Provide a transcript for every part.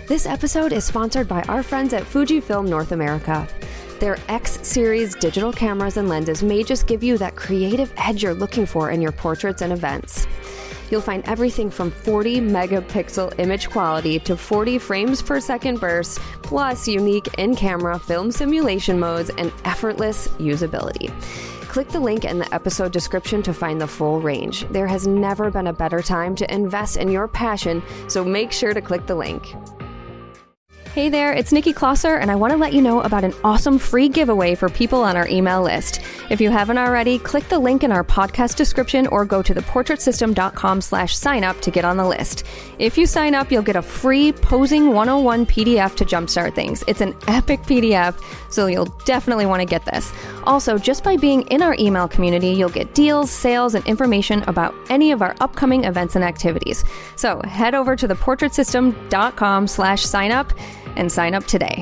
This episode is sponsored by our friends at Fujifilm North America. Their X-Series digital cameras and lenses may just give you that creative edge you're looking for in your portraits and events. You'll find everything from 40 megapixel image quality to 40 frames per second bursts, plus unique in-camera film simulation modes and effortless usability. Click the link in the episode description to find the full range. There has never been a better time to invest in your passion, so make sure to click the link. Hey there, it's Nikki Klosser, and I want to let you know about an awesome free giveaway for people on our email list. If you haven't already, click the link in our podcast description or go to theportraitsystem.com/sign-up to get on the list. If you sign up, you'll get a free Posing 101 PDF to jumpstart things. It's an epic PDF, so you'll definitely want to get this. Also, just by being in our email community, you'll get deals, sales, and information about any of our upcoming events and activities. So head over to theportraitsystem.com/sign-up and sign up today.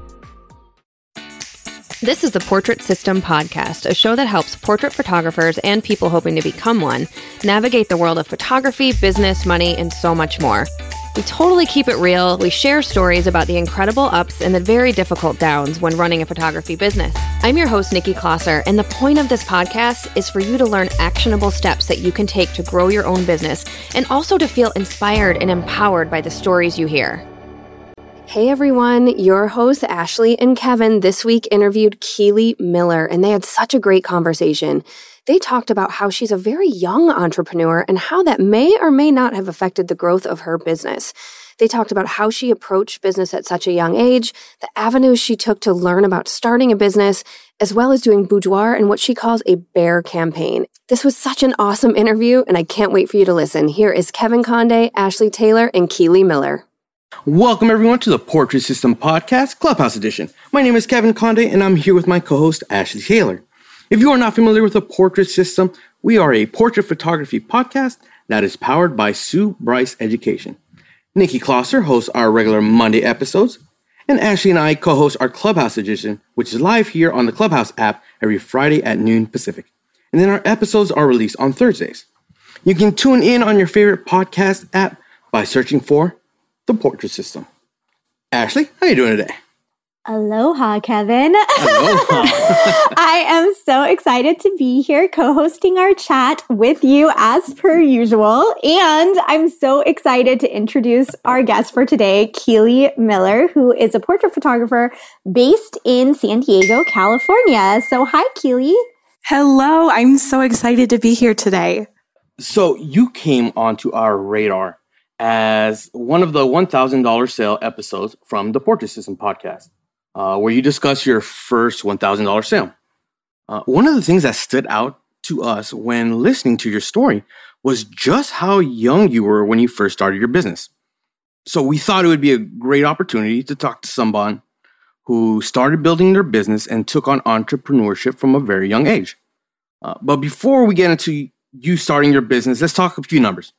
This is the Portrait System Podcast, a show that helps portrait photographers and people hoping to become one navigate the world of photography, business, money, and so much more. We totally keep it real. We share stories about the incredible ups and the very difficult downs when running a photography business. I'm your host, Nikki Klosser, and the point of this podcast is for you to learn actionable steps that you can take to grow your own business and also to feel inspired and empowered by the stories you hear. Hey everyone, your hosts Ashley and Kevin this week interviewed Keely Miller, and they had such a great conversation. They talked about how she's a very young entrepreneur and how that may or may not have affected the growth of her business. They talked about how she approached business at such a young age, the avenues she took to learn about starting a business, as well as doing boudoir and what she calls a bear campaign. This was such an awesome interview, and I can't wait for you to listen. Here is Kevin Conde, Ashley Taylor, and Keely Miller. Welcome everyone to the Portrait System Podcast, Clubhouse Edition. My name is Kevin Conde and I'm here with my co-host Ashley Taylor. If you are not familiar with the Portrait System, we are a portrait photography podcast that is powered by Sue Bryce Education. Nikki Klosser hosts our regular Monday episodes, and Ashley and I co-host our Clubhouse Edition, which is live here on the Clubhouse app every Friday at noon Pacific. And then our episodes are released on Thursdays. You can tune in on your favorite podcast app by searching for The Portrait System. Ashley, how are you doing today? Aloha, Kevin. Aloha. I am so excited to be here co-hosting our chat with you as per usual. And I'm so excited to introduce our guest for today, Keely Miller, who is a portrait photographer based in San Diego, California. So hi, Keely. Hello. I'm so excited to be here today. So you came onto our radar as one of the $1,000 sale episodes from the Portrait System podcast, where you discuss your first $1,000 sale. One of the things that stood out to us when listening to your story was just how young you were when you first started your business. So we thought it would be a great opportunity to talk to someone who started building their business and took on entrepreneurship from a very young age. But before we get into you starting your business, let's talk a few numbers.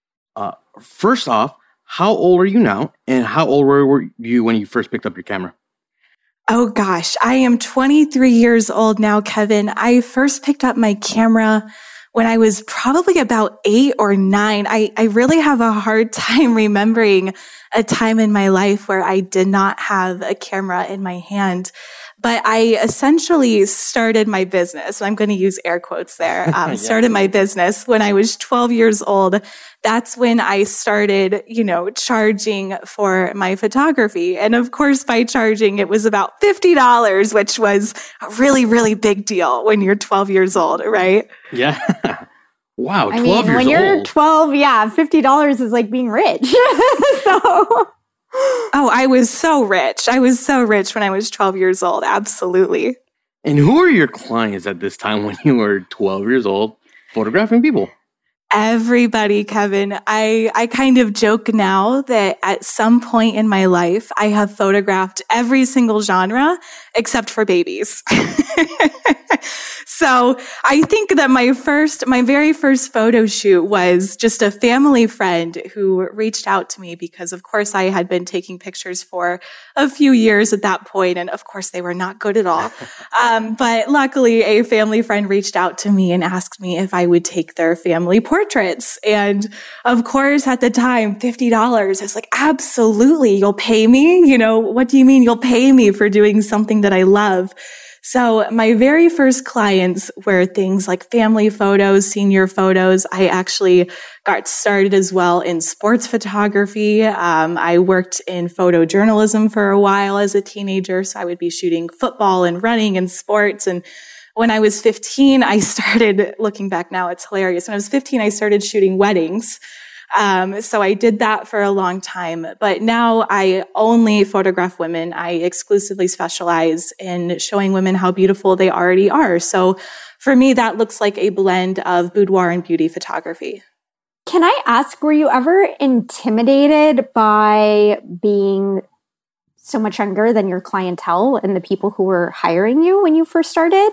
First off, how old are you now, and how old were you when you first picked up your camera? Oh gosh, I am 23 years old now, Kevin. I first picked up my camera when I was probably about 8 or 9. I really have a hard time remembering a time in my life where I did not have a camera in my hand. But I essentially started my business. I'm going to use air quotes there. Started my business when I was 12 years old. That's when I started, charging for my photography. And of course, by charging, it was about $50, which was a really, really big deal when you're 12 years old, right? Yeah. Wow, 12 years old. When you're 12, $50 is like being rich. So... Oh, I was so rich. I was so rich when I was 12 years old. Absolutely. And who were your clients at this time when you were 12 years old photographing people? Everybody, Kevin. I kind of joke now that at some point in my life, I have photographed every single genre except for babies. So I think that my very first photo shoot was just a family friend who reached out to me because, of course, I had been taking pictures for a few years at that point, and of course, they were not good at all. But luckily, a family friend reached out to me and asked me if I would take their family portrait portraits. And of course, at the time, $50. I was like, absolutely, you'll pay me? You know, what do you mean you'll pay me for doing something that I love? So my very first clients were things like family photos, senior photos. I actually got started as well in sports photography. I worked in photojournalism for a while as a teenager. So I would be shooting football and running and sports. And when I was 15, I started, looking back now, it's hilarious. When I was 15, I started shooting weddings. So I did that for a long time, but now I only photograph women. I exclusively specialize in showing women how beautiful they already are. So for me, that looks like a blend of boudoir and beauty photography. Can I ask, were you ever intimidated by being so much younger than your clientele and the people who were hiring you when you first started?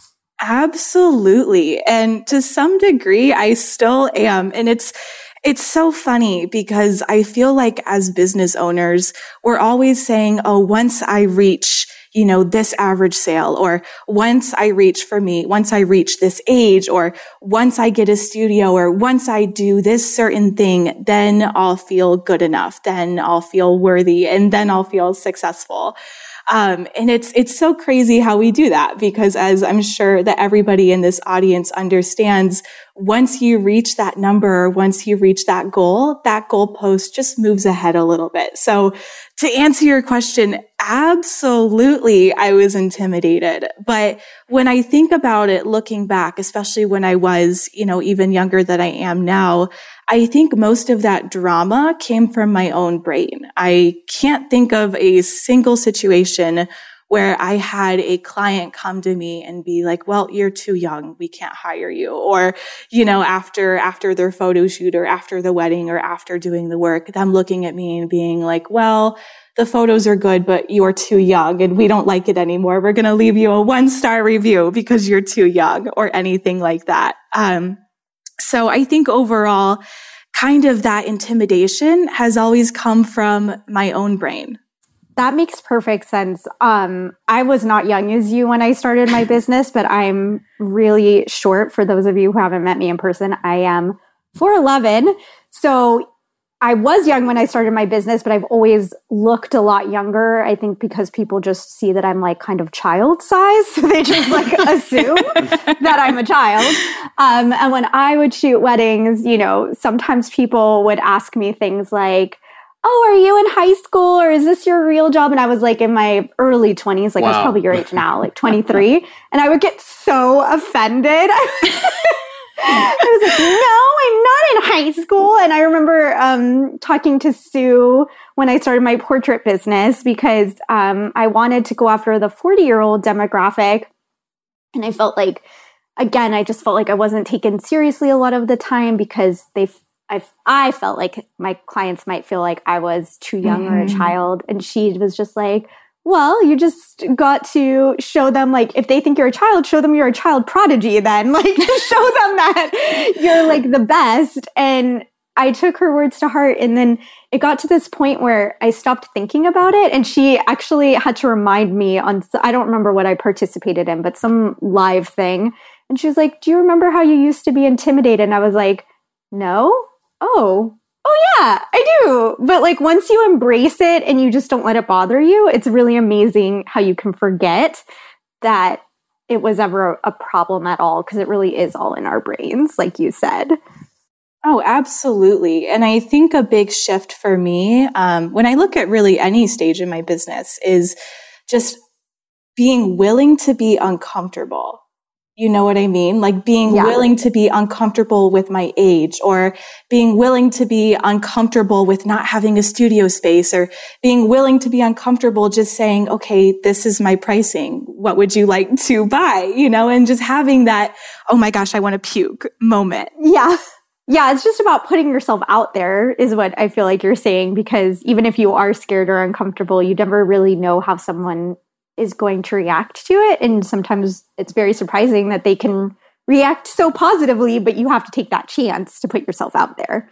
Absolutely. And to some degree, I still am. And it's so funny because I feel like as business owners, we're always saying, oh, once I reach, this average sale, or once I reach this age, or once I get a studio, or once I do this certain thing, then I'll feel good enough. Then I'll feel worthy, and then I'll feel successful. And it's so crazy how we do that, because as I'm sure that everybody in this audience understands, once you reach that number, once you reach that goalpost just moves ahead a little bit. So to answer your question, absolutely, I was intimidated. But when I think about it, looking back, especially when I was, even younger than I am now, I think most of that drama came from my own brain. I can't think of a single situation where I had a client come to me and be like, well, you're too young. We can't hire you. Or, after their photo shoot, or after the wedding, or after doing the work, them looking at me and being like, well, the photos are good, but you're too young and we don't like it anymore. We're going to leave you a 1-star review because you're too young, or anything like that. So I think overall, kind of that intimidation has always come from my own brain. That makes perfect sense. I was not young as you when I started my business, but I'm really short. For those of you who haven't met me in person, I am 4'11". So I was young when I started my business, but I've always looked a lot younger. I think because people just see that I'm like kind of child size. So they just like assume that I'm a child. And when I would shoot weddings, sometimes people would ask me things like, oh, are you in high school, or is this your real job? And I was like in my early 20s, like wow. I was probably your age now, like 23. And I would get so offended. I was like, no, I'm not in high school. And I remember talking to Sue when I started my portrait business, because I wanted to go after the 40-year-old demographic. And I felt like, again, I just felt like I wasn't taken seriously a lot of the time, because I felt like my clients might feel like I was too young or a child. And she was just like, well, you just got to show them, like, if they think you're a child, show them you're a child prodigy then. Like, show them that you're, like, the best. And I took her words to heart. And then it got to this point where I stopped thinking about it. And she actually had to remind me I don't remember what I participated in, but some live thing. And she was like, do you remember how you used to be intimidated? And I was like, no. Oh yeah, I do. But like, once you embrace it and you just don't let it bother you, it's really amazing how you can forget that it was ever a problem at all, because it really is all in our brains, like you said. Oh, absolutely. And I think a big shift for me, when I look at really any stage in my business, is just being willing to be uncomfortable. You know what I mean? Like being willing to be uncomfortable with my age, or being willing to be uncomfortable with not having a studio space, or being willing to be uncomfortable just saying, okay, this is my pricing. What would you like to buy? And just having that, oh my gosh, I want to puke moment. Yeah. Yeah. It's just about putting yourself out there is what I feel like you're saying, because even if you are scared or uncomfortable, you never really know how someone is going to react to it. And sometimes it's very surprising that they can react so positively, but you have to take that chance to put yourself out there.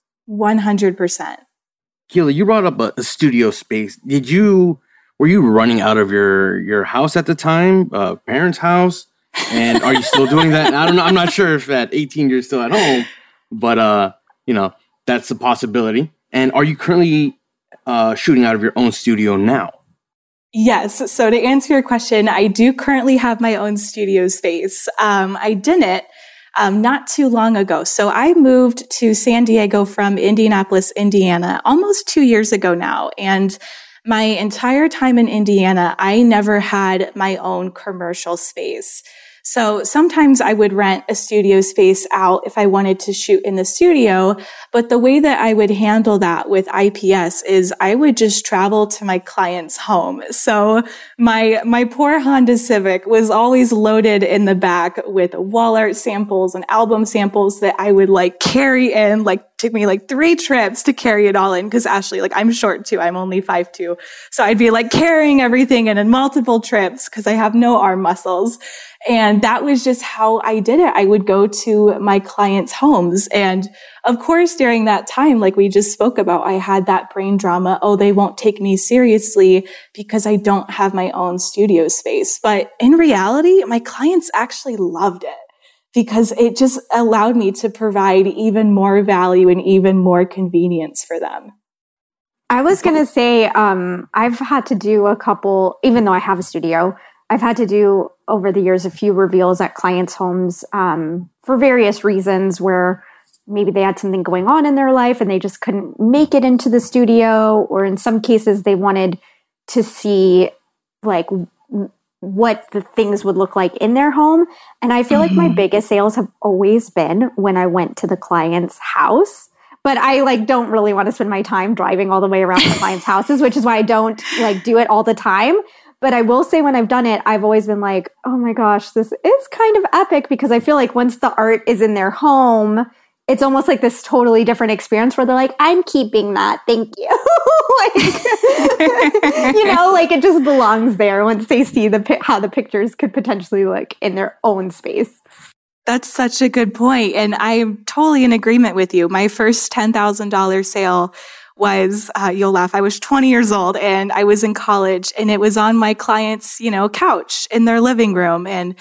100%. Keely, you brought up a studio space. Were you running out of your house at the time, parents' house? And are you still doing that? I don't know. I'm not sure if at 18 you're still at home. but that's a possibility. And are you currently shooting out of your own studio now? Yes. So to answer your question, I do currently have my own studio space. I didn't not too long ago. So I moved to San Diego from Indianapolis, Indiana, almost 2 years ago now. And my entire time in Indiana, I never had my own commercial space. So sometimes I would rent a studio space out if I wanted to shoot in the studio. But the way that I would handle that with IPS is I would just travel to my client's home. So my poor Honda Civic was always loaded in the back with wall art samples and album samples that I would carry in, took me 3 trips to carry it all in. Because Ashley, I'm short too. I'm only 5'2". So I'd be carrying everything in multiple trips because I have no arm muscles. And that was just how I did it. I would go to my clients' homes. And of course, during that time, like we just spoke about, I had that brain drama. Oh, they won't take me seriously because I don't have my own studio space. But in reality, my clients actually loved it because it just allowed me to provide even more value and even more convenience for them. I was going to say, I've had to do a couple, even though I have a studio, I've had to do over the years a few reveals at clients' homes for various reasons where maybe they had something going on in their life and they just couldn't make it into the studio, or in some cases they wanted to see what the things would look like in their home. And I feel like my biggest sales have always been when I went to the client's house. But I don't really want to spend my time driving all the way around the clients' houses, which is why I don't do it all the time. But I will say when I've done it, I've always been like, oh my gosh, this is kind of epic, because I feel like once the art is in their home, it's almost like this totally different experience where they're like, I'm keeping that. Thank you. It just belongs there once they see how the pictures could potentially look in their own space. That's such a good point. And I'm totally in agreement with you. My first $10,000 sale was, you'll laugh, I was 20 years old and I was in college, and it was on my client's, couch in their living room. And,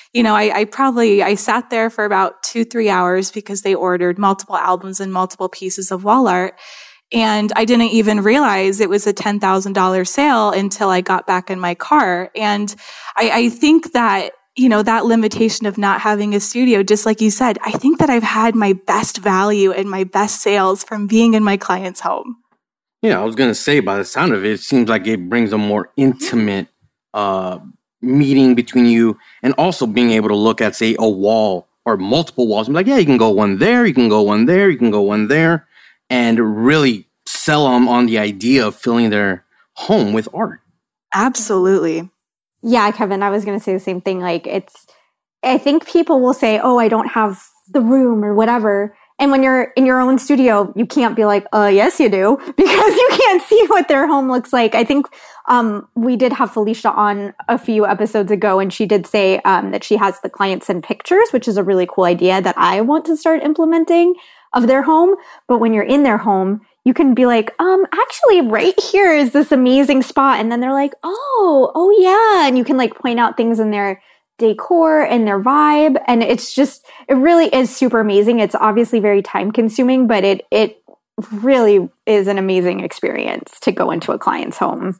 I sat there for about 2-3 hours because they ordered multiple albums and multiple pieces of wall art. And I didn't even realize it was a $10,000 sale until I got back in my car. And I think that, that limitation of not having a studio, just like you said, I think that I've had my best value and my best sales from being in my client's home. Yeah, I was going to say, by the sound of it, it seems like it brings a more intimate meeting between you, and also being able to look at, say, a wall or multiple walls and be like, yeah, you can go one there, you can go one there, you can go one there, and really sell them on the idea of filling their home with art. Absolutely. Yeah, Kevin, I was going to say the same thing. I think people will say, oh, I don't have the room or whatever. And when you're in your own studio, you can't be like, yes, you do, because you can't see what their home looks like. I think we did have Felicia on a few episodes ago, and she did say that she has the clients send pictures, which is a really cool idea that I want to start implementing of their home. But when you're in their home, you can be like, actually right here is this amazing spot. And then they're like, oh yeah. And you can point out things in their decor and their vibe. And it really is super amazing. It's obviously very time consuming, but it really is an amazing experience to go into a client's home.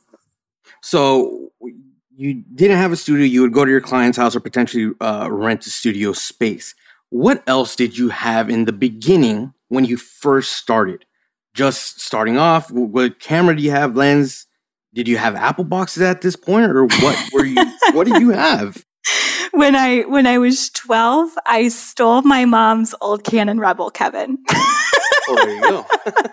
So you didn't have a studio. You would go to your client's house or potentially rent a studio space. What else did you have in the beginning when you first started? Just starting off, what camera do you have? Lens? Did you have Apple boxes at this point, or what were you? What did you have? When I was 12, I stole my mom's old Canon Rebel, Kevin. Oh, there you go.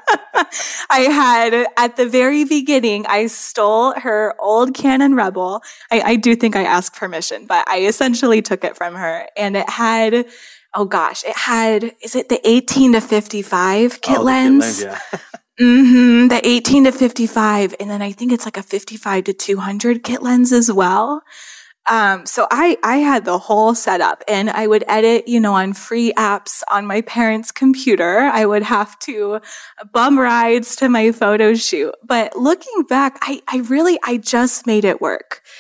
I had, at the very beginning, I stole her old Canon Rebel. I do think I asked permission, but I essentially took it from her. And it had, is it the 18 to 55 kit lens? Kit lens, yeah. The 18 to 55. And then I think it's a 55 to 200 kit lens as well. So I had the whole setup, and I would edit, on free apps on my parents' computer. I would have to bum rides to my photo shoot. But looking back, I just made it work.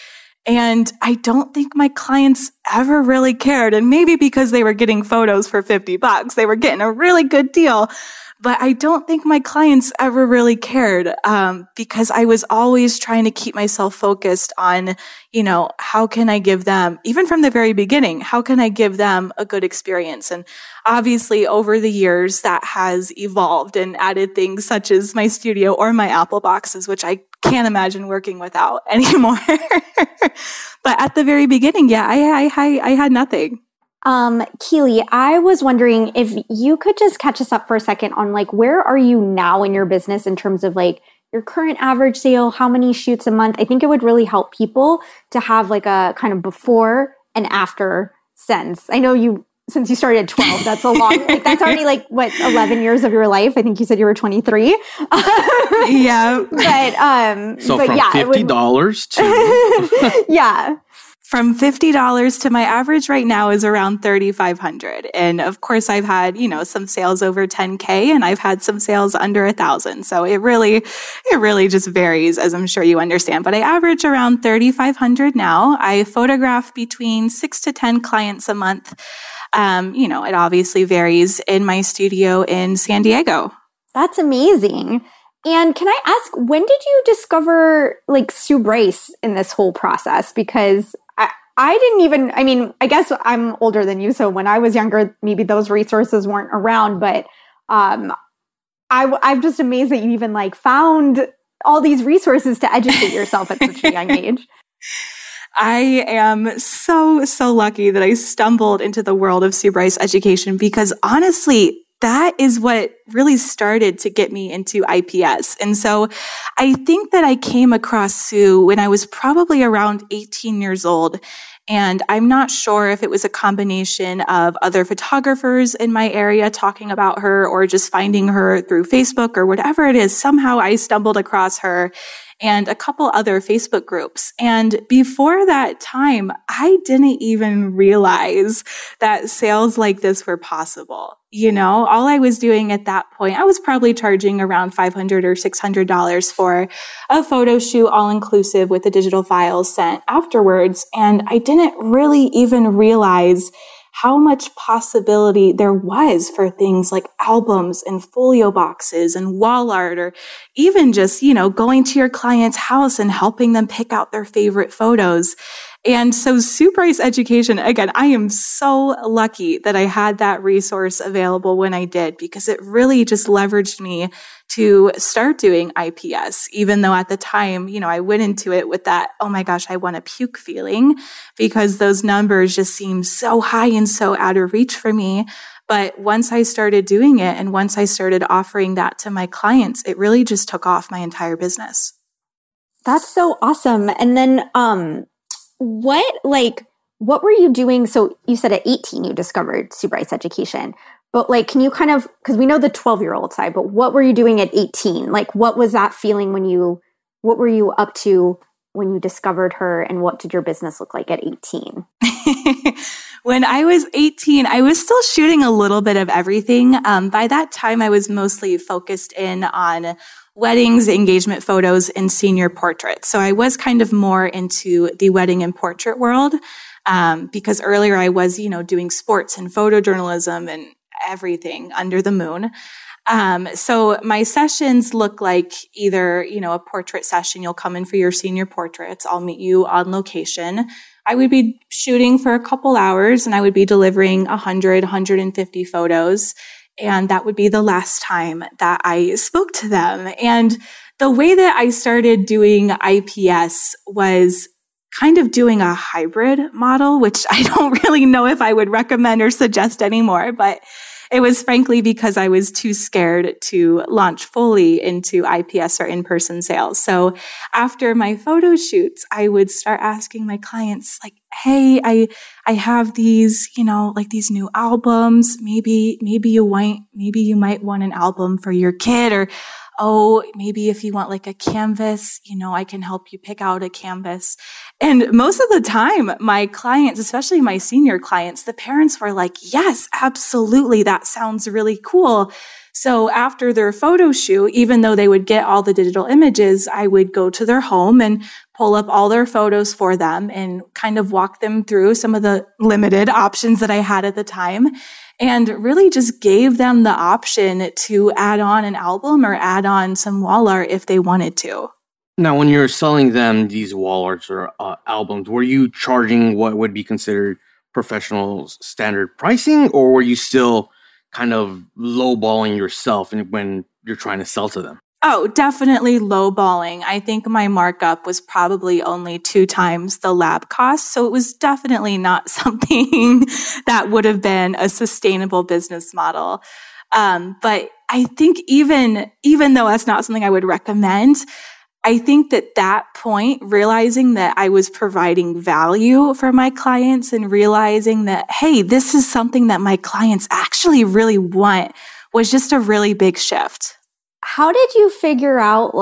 And I don't think my clients ever really cared. And maybe because they were getting photos for $50, they were getting a really good deal. But I don't think my clients ever really cared, because I was always trying to keep myself focused on, how can I give them, even from the very beginning, how can I give them a good experience? And obviously over the years that has evolved and added things such as my studio or my Apple boxes, which I can't imagine working without anymore. But at the very beginning, yeah, I had nothing. Keely, I was wondering if you could just catch us up for a second on where are you now in your business in terms of your current average sale, how many shoots a month? I think it would really help people to have a kind of before and after sense. I know since you started at 12, that's a long, that's already 11 years of your life. I think you said you were 23. Yeah. But, so but from yeah, $50 to... yeah. From $50 to my average right now is around $3,500. And of course I've had, some sales over $10K and I've had some sales under $1,000. So it really just varies, as I'm sure you understand, but I average around $3,500 now. I photograph between 6 to 10 clients a month. It obviously varies in my studio in San Diego. That's amazing. And can I ask, when did you discover Sue Bryce in this whole process? Because I didn't even, I guess I'm older than you. So when I was younger, maybe those resources weren't around, but I'm just amazed that you even found all these resources to educate yourself at such a young age. I am so lucky that I stumbled into the world of Sue Bryce education, because honestly, that is what really started to get me into IPS. And so I think that I came across Sue when I was probably around 18 years old. And I'm not sure if it was a combination of other photographers in my area talking about her or just finding her through Facebook or whatever it is. Somehow I stumbled across her and a couple other Facebook groups. And before that time, I didn't even realize that sales like this were possible. All I was doing at that point, I was probably charging around $500 or $600 for a photo shoot, all inclusive with the digital files sent afterwards. And I didn't really even realize how much possibility there was for things like albums and folio boxes and wall art, or even just, going to your client's house and helping them pick out their favorite photos. And so Sue Bryce education, again, I am so lucky that I had that resource available when I did, because it really just leveraged me to start doing IPS, even though at the time, I went into it with that, oh my gosh, I want to puke feeling, because those numbers just seemed so high and so out of reach for me. But once I started doing it and once I started offering that to my clients, it really just took off my entire business. That's so awesome. And then, what were you doing? So you said at 18, you discovered Sue Bryce education, but can you kind of, because we know the 12-year-old side, but what were you doing at 18? What was that feeling what were you up to when you discovered her, and what did your business look like at 18? When I was 18, I was still shooting a little bit of everything. By that time, I was mostly focused in on weddings, engagement photos, and senior portraits. So I was kind of more into the wedding and portrait world, because earlier I was, doing sports and photojournalism and everything under the moon. So my sessions look like either, a portrait session. You'll come in for your senior portraits. I'll meet you on location. I would be shooting for a couple hours and I would be delivering 100, 150 photos. And that would be the last time that I spoke to them. And the way that I started doing IPS was kind of doing a hybrid model, which I don't really know if I would recommend or suggest anymore, but it was frankly because I was too scared to launch fully into IPS or in-person sales. So after my photo shoots, I would start asking my clients hey, I have these, these new albums. Maybe you might want an album for your kid, or, oh, maybe if you want a canvas, I can help you pick out a canvas. And most of the time, my clients, especially my senior clients, the parents were like, yes, absolutely. That sounds really cool. So after their photo shoot, even though they would get all the digital images, I would go to their home and pull up all their photos for them and kind of walk them through some of the limited options that I had at the time, and really just gave them the option to add on an album or add on some wall art if they wanted to. Now, when you're selling them these wall arts or albums, were you charging what would be considered professional standard pricing, or were you still kind of lowballing yourself when you're trying to sell to them? Oh, definitely lowballing. I think my markup was probably only 2 times the lab cost. So it was definitely not something that would have been a sustainable business model. But I think even though that's not something I would recommend, I think that point, realizing that I was providing value for my clients and realizing that, hey, this is something that my clients actually really want, was just a really big shift. How did you figure out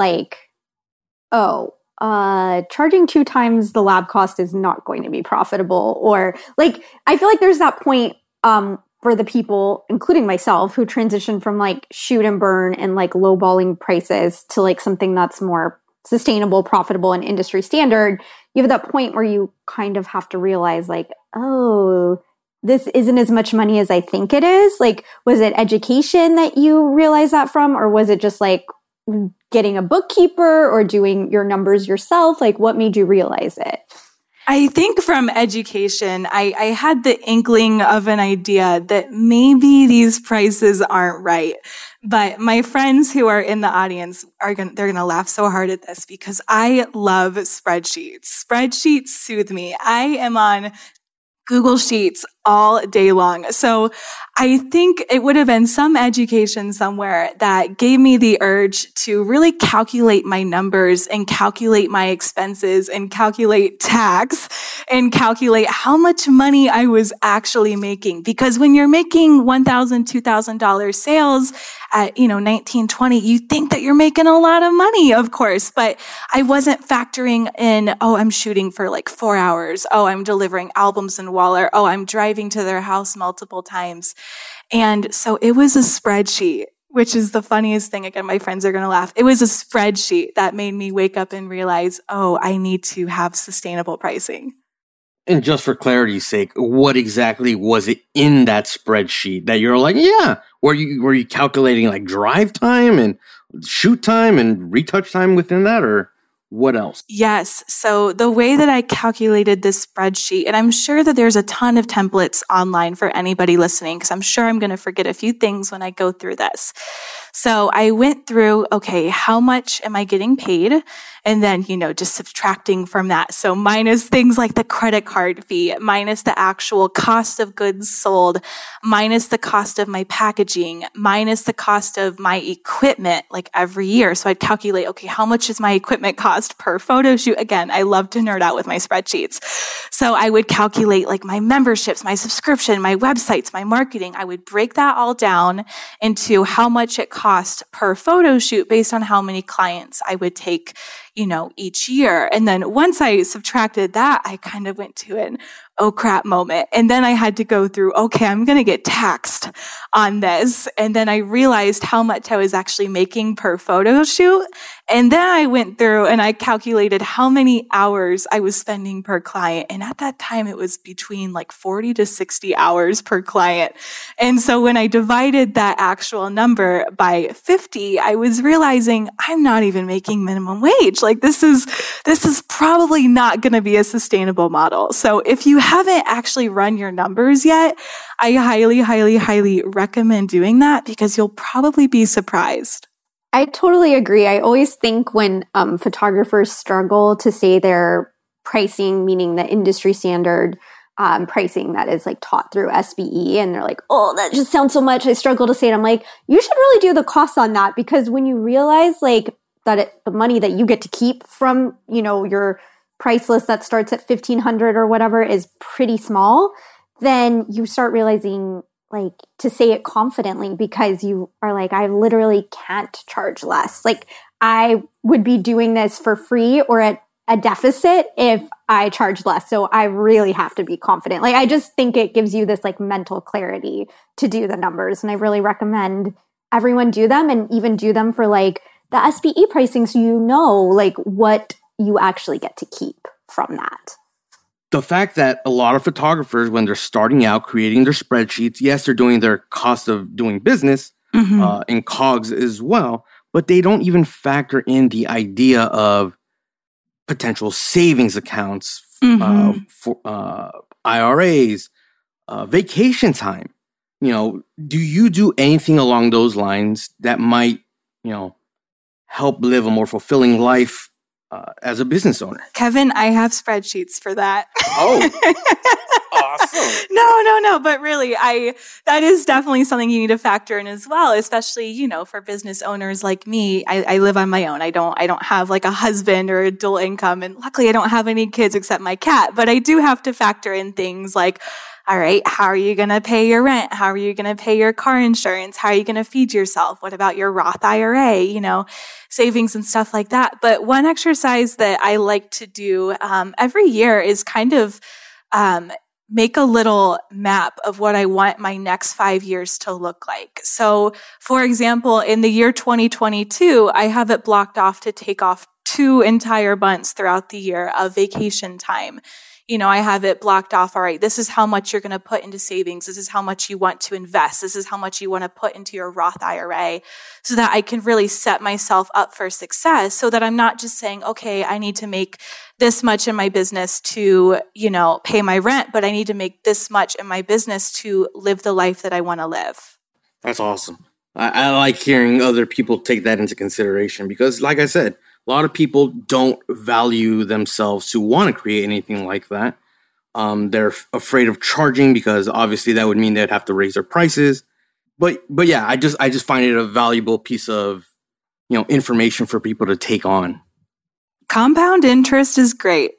charging 2 times the lab cost is not going to be profitable? Or I feel like there's that point for the people, including myself, who transition from shoot and burn and lowballing prices to something that's more sustainable, profitable, and industry standard. You have that point where you kind of have to realize this isn't as much money as I think it is. Was it education that you realized that from, or was it just getting a bookkeeper or doing your numbers yourself? What made you realize it? I think from education, I had the inkling of an idea that maybe these prices aren't right. But my friends who are in the audience they're going to laugh so hard at this because I love spreadsheets. Spreadsheets soothe me. I am on Google Sheets all day long. So I think it would have been some education somewhere that gave me the urge to really calculate my numbers and calculate my expenses and calculate tax and calculate how much money I was actually making. Because when you're making $1,000, $2,000 sales at, 19, 20, you think that you're making a lot of money, of course, but I wasn't factoring in, I'm shooting for 4 hours. I'm delivering albums and wall art. I'm driving to their house multiple times. And so it was a spreadsheet, which is the funniest thing. Again, my friends are going to laugh. It was a spreadsheet that made me wake up and realize, I need to have sustainable pricing. And just for clarity's sake, what exactly was it in that spreadsheet that you're were you calculating drive time and shoot time and retouch time within that, or what else? Yes. So the way that I calculated this spreadsheet, and I'm sure that there's a ton of templates online for anybody listening, because I'm sure I'm going to forget a few things when I go through this. So I went through, how much am I getting paid? And then, just subtracting from that. So minus things like the credit card fee, minus the actual cost of goods sold, minus the cost of my packaging, minus the cost of my equipment, every year. So I'd calculate, how much does my equipment cost per photo shoot? Again, I love to nerd out with my spreadsheets. So I would calculate my memberships, my subscription, my websites, my marketing. I would break that all down into how much it cost per photo shoot based on how many clients I would take, each year. And then once I subtracted that, I kind of went to an oh crap moment. And then I had to go through, I'm going to get taxed on this. And then I realized how much I was actually making per photo shoot. And then I went through and I calculated how many hours I was spending per client. And at that time, it was between 40 to 60 hours per client. And so when I divided that actual number by 50, I was realizing I'm not even making minimum wage. This is probably not going to be a sustainable model. So if you haven't actually run your numbers yet, I highly, highly, highly recommend doing that because you'll probably be surprised. I totally agree. I always think when photographers struggle to say their pricing, meaning the industry standard pricing that is taught through SBE, and they're that just sounds so much, I struggle to say it. I'm you should really do the costs on that, because when you realize that the money that you get to keep from, your price list that starts at $1,500 or whatever is pretty small, then you start realizing to say it confidently, because you are I literally can't charge less. I would be doing this for free or at a deficit if I charge less. So I really have to be confident. I just think it gives you this mental clarity to do the numbers. And I really recommend everyone do them, and even do them for the SBE pricing, so what you actually get to keep from that? The fact that a lot of photographers, when they're starting out creating their spreadsheets, yes, they're doing their cost of doing business in COGS as well, but they don't even factor in the idea of potential savings accounts for IRAs, vacation time. Do you do anything along those lines that might, help live a more fulfilling life as a business owner? Kevin, I have spreadsheets for that. Oh, awesome. No. But really, that is definitely something you need to factor in as well, especially, for business owners like me. I live on my own. I don't have like a husband or a dual income. And luckily I don't have any kids except my cat, but I do have to factor in things like, all right, how are you going to pay your rent? How are you going to pay your car insurance? How are you going to feed yourself? What about your Roth IRA, savings and stuff like that? But one exercise that I like to do every year is kind of make a little map of what I want my next 5 years to look like. So, for example, in the year 2022, I have it blocked off to take off 2 entire months throughout the year of vacation time. I have it blocked off. All right, this is how much you're going to put into savings. This is how much you want to invest. This is how much you want to put into your Roth IRA, so that I can really set myself up for success, so that I'm not just saying, okay, I need to make this much in my business to, pay my rent, but I need to make this much in my business to live the life that I want to live. That's awesome. I like hearing other people take that into consideration because, like I said, a lot of people don't value themselves to want to create anything like that. They're afraid of charging because obviously that would mean they'd have to raise their prices. But yeah, I just find it a valuable piece of, information for people to take on. Compound interest is great.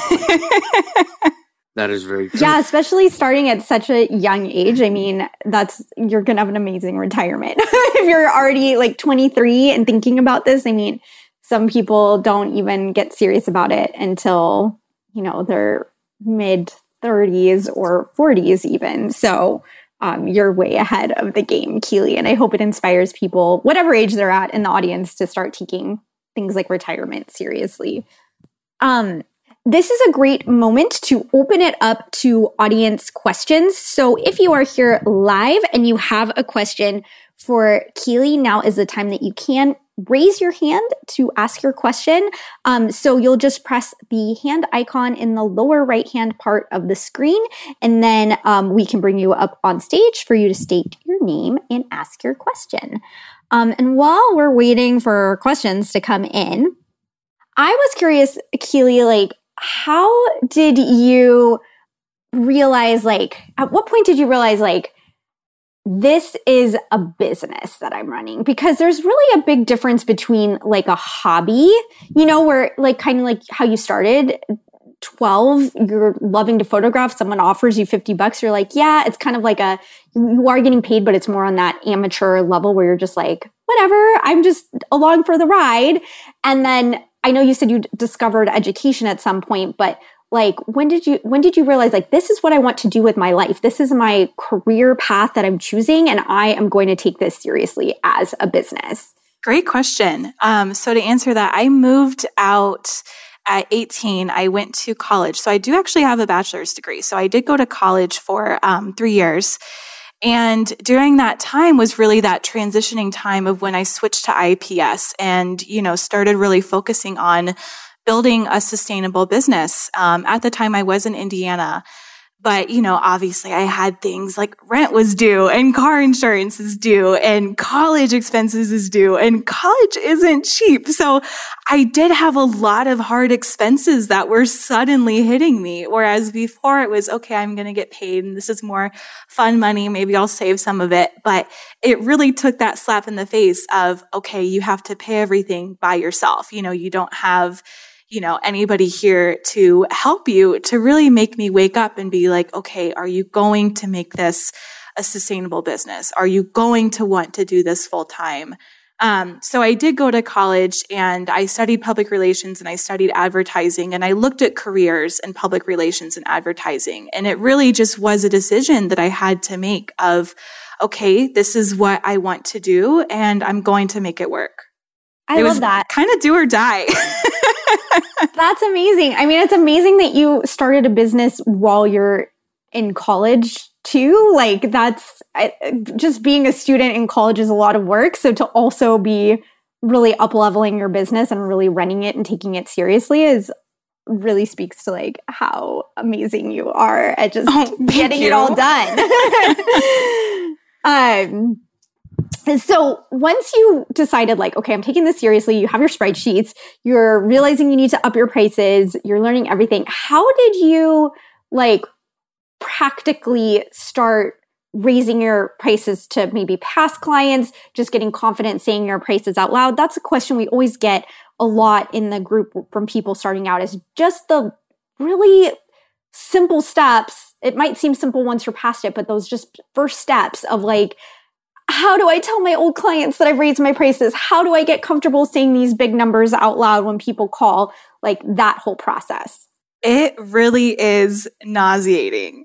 That is very true. Yeah, especially starting at such a young age. I mean, you're going to have an amazing retirement. If you're already like 23 and thinking about this, I mean, some people don't even get serious about it until, their mid 30s or 40s even. So you're way ahead of the game, Keely. And I hope it inspires people, whatever age they're at in the audience, to start taking things like retirement seriously. This is a great moment to open it up to audience questions. So if you are here live and you have a question for Keely, now is the time that you can raise your hand to ask your question. So you'll just press the hand icon in the lower right-hand part of the screen, and then we can bring you up on stage for you to state your name and ask your question. And while we're waiting for questions to come in, I was curious, Keely, how did you realize, at what point did you realize, this is a business that I'm running? Because there's really a big difference between a hobby, where kind of like how you started 12, you're loving to photograph, someone offers you $50. You're like, yeah, it's kind of like you are getting paid, but it's more on that amateur level where you're just like, whatever, I'm just along for the ride. And then I know you said you discovered education at some point, but when did you realize this is what I want to do with my life? This is my career path that I'm choosing, and I am going to take this seriously as a business? Great question. So to answer that, I moved out at 18. I went to college. So I do actually have a bachelor's degree. So I did go to college for 3 years. And during that time was really that transitioning time of when I switched to IPS and, started really focusing on building a sustainable business. At the time I was in Indiana, but, obviously I had things like rent was due and car insurance is due and college expenses is due, and college isn't cheap. So I did have a lot of hard expenses that were suddenly hitting me. Whereas before it was, okay, I'm going to get paid and this is more fun money. Maybe I'll save some of it. But it really took that slap in the face of, okay, you have to pay everything by yourself. You don't have anybody here to help you, to really make me wake up and be like, okay, are you going to make this a sustainable business? Are you going to want to do this full time? So I did go to college and I studied public relations and I studied advertising, and I looked at careers in public relations and advertising. And it really just was a decision that I had to make of, okay, this is what I want to do and I'm going to make it work. I love that. Kind of do or die. That's amazing. I mean, it's amazing that you started a business while you're in college too. Like that's just being a student in college is a lot of work. So to also be really up-leveling your business and really running it and taking it seriously is really speaks to like how amazing you are at just getting it all done. So once you decided like, okay, I'm taking this seriously, you have your spreadsheets, you're realizing you need to up your prices, you're learning everything. How did you like practically start raising your prices to maybe past clients, just getting confident saying your prices out loud? That's a question we always get a lot in the group from people starting out, is just the really simple steps. It might seem simple once you're past it, but those just first steps of like, how do I tell my old clients that I've raised my prices? How do I get comfortable saying these big numbers out loud when people call? Like that whole process. It really is nauseating.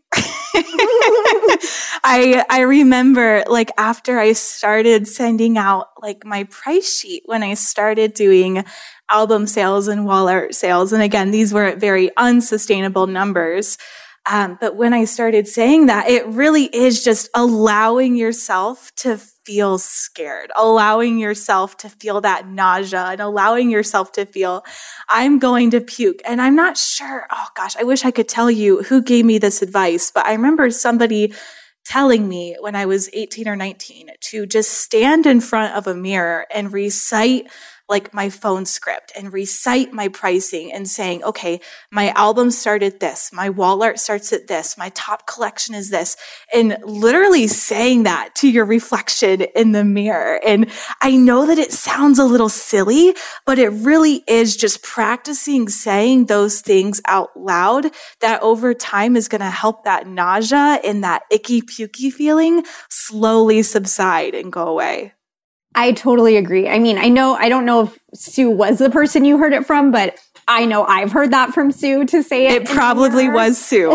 I remember like after I started sending out like my price sheet when I started doing album sales and wall art sales. And again, these were at very unsustainable numbers. But when I started saying that, it really is just allowing yourself to feel scared, allowing yourself to feel that nausea and allowing yourself to feel, I'm going to puke. And I'm not sure, oh gosh, I wish I could tell you who gave me this advice, but I remember somebody telling me when I was 18 or 19 to just stand in front of a mirror and recite like my phone script and recite my pricing and saying, okay, my album started this, my wall art starts at this, my top collection is this, and literally saying that to your reflection in the mirror. And I know that it sounds a little silly, but it really is just practicing saying those things out loud that over time is going to help that nausea and that icky pukey feeling slowly subside and go away. I totally agree. I mean, I don't know if Sue was the person you heard it from, but I know I've heard that from Sue to say it. It probably was Sue.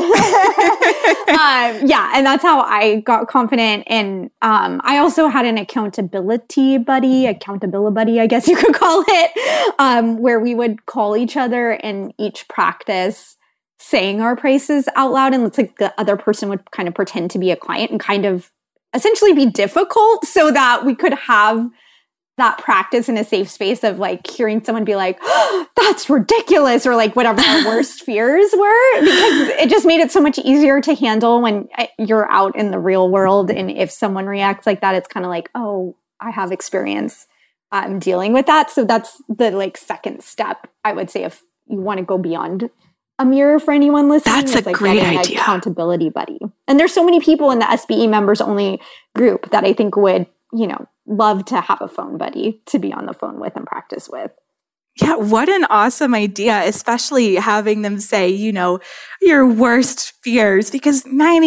Yeah. And that's how I got confident. And I also had an accountability buddy, I guess you could call it, where we would call each other and each practice saying our prices out loud. And it's like the other person would kind of pretend to be a client and kind of essentially be difficult so that we could have that practice in a safe space of like hearing someone be like, oh, that's ridiculous, or like whatever our worst fears were, because it just made it so much easier to handle when you're out in the real world. And if someone reacts like that, it's kind of like, oh, I have experience dealing with that. So that's the like second step, I would say, if you want to go beyond a mirror for anyone listening. That's a like great idea. Accountability buddy. And there's so many people in the SBE members only group that I think would, love to have a phone buddy to be on the phone with and practice with. Yeah, what an awesome idea, especially having them say, your worst fears, because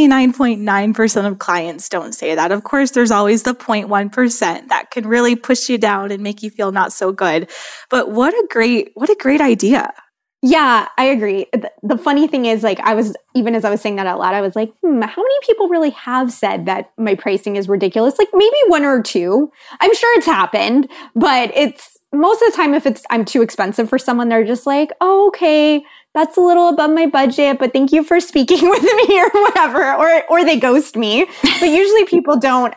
99.9% of clients don't say that. Of course, there's always the 0.1% that can really push you down and make you feel not so good. But what a great idea. Yeah, I agree. The funny thing is, like, even as I was saying that out loud, I was like, how many people really have said that my pricing is ridiculous? Like maybe one or two. I'm sure it's happened, but it's most of the time, if I'm too expensive for someone, they're just like, oh, okay, that's a little above my budget, but thank you for speaking with me or whatever, or they ghost me. But usually people don't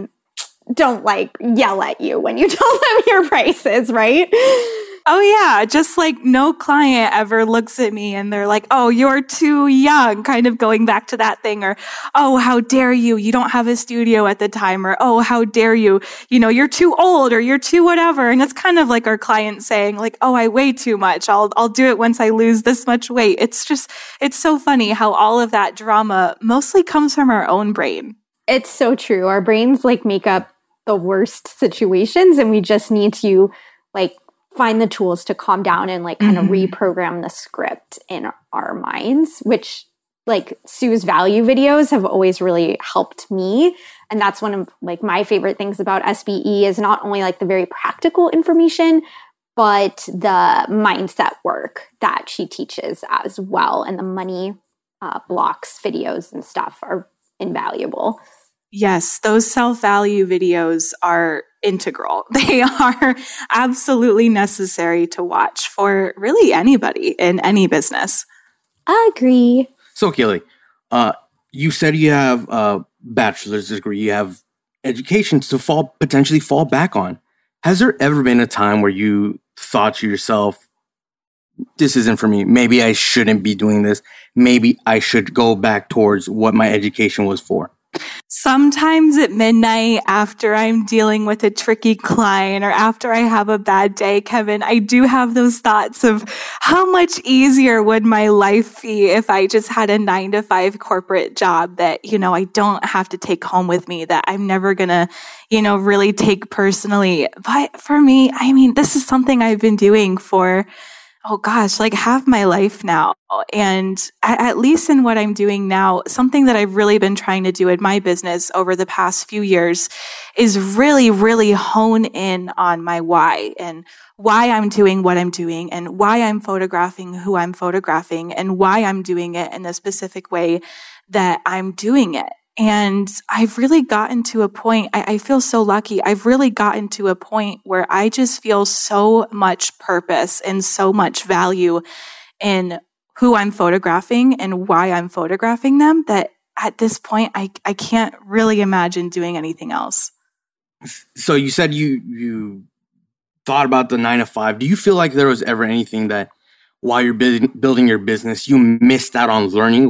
like yell at you when you tell them your prices, right? Oh yeah, just like no client ever looks at me and they're like, oh, you're too young, kind of going back to that thing, or, oh, how dare you, you don't have a studio at the time, or, oh, how dare you, you're too old, or you're too whatever. And it's kind of like our client saying like, oh, I weigh too much, I'll do it once I lose this much weight. It's so funny how all of that drama mostly comes from our own brain. It's so true. Our brains like make up the worst situations, and we just need to like find the tools to calm down and like kind of reprogram the script in our minds, which like Sue's value videos have always really helped me. And that's one of like my favorite things about SBE is not only like the very practical information, but the mindset work that she teaches as well. And the money blocks videos and stuff are invaluable. Yes, those self-value videos are integral. They are absolutely necessary to watch for really anybody in any business. Agree. So, Keely, you said you have a bachelor's degree, you have education to potentially fall back on. Has there ever been a time where you thought to yourself, this isn't for me. Maybe I shouldn't be doing this. Maybe I should go back towards what my education was for? Sometimes at midnight after I'm dealing with a tricky client or after I have a bad day, Kevin, I do have those thoughts of how much easier would my life be if I just had a 9-to-5 corporate job that, I don't have to take home with me, that I'm never going to, really take personally. But for me, this is something I've been doing for like half my life now. And at least in what I'm doing now, something that I've really been trying to do in my business over the past few years is really, really hone in on my why and why I'm doing what I'm doing and why I'm photographing who I'm photographing and why I'm doing it in the specific way that I'm doing it. And I've really gotten to a point, I feel so lucky. I've really gotten to a point where I just feel so much purpose and so much value in who I'm photographing and why I'm photographing them that at this point, I can't really imagine doing anything else. So you said you thought about the 9-to-5. Do you feel like there was ever anything that while you're building your business, you missed out on learning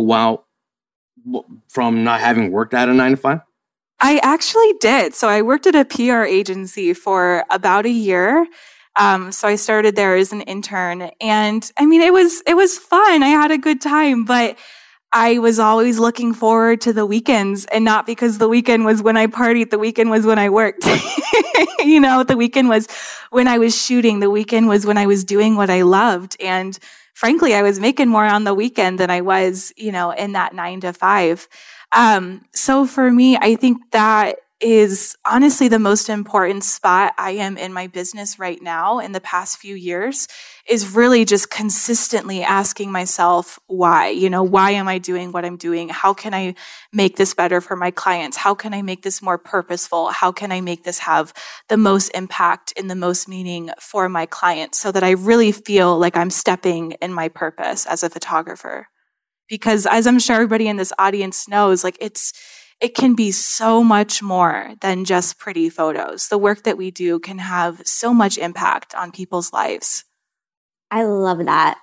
from not having worked at a 9-to-5? I actually did. So I worked at a PR agency for about a year. So I started there as an intern, and it was fun. I had a good time, but I was always looking forward to the weekends, and not because the weekend was when I partied. The weekend was when I worked. The weekend was when I was shooting. The weekend was when I was doing what I loved. And frankly, I was making more on the weekend than I was, in that 9-to-5. So for me, I think that is honestly the most important spot I am in my business right now in the past few years is really just consistently asking myself why, why am I doing what I'm doing? How can I make this better for my clients? How can I make this more purposeful? How can I make this have the most impact and the most meaning for my clients so that I really feel like I'm stepping in my purpose as a photographer? Because as I'm sure everybody in this audience knows, it can be so much more than just pretty photos. The work that we do can have so much impact on people's lives. I love that.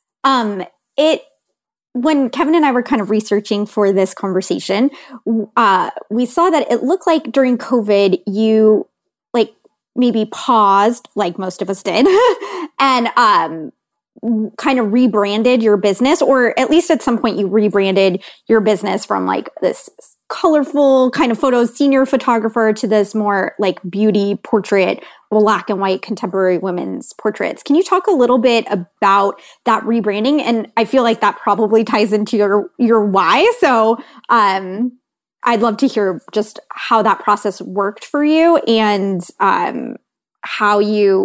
When Kevin and I were kind of researching for this conversation, we saw that it looked like during COVID, you maybe paused, like most of us did, and kind of rebranded your business, or at least at some point you rebranded your business from this colorful kind of photos senior photographer to this more beauty portrait, black and white contemporary women's portraits. Can you talk a little bit about that rebranding? And I feel like that probably ties into your why. So I'd love to hear just how that process worked for you and how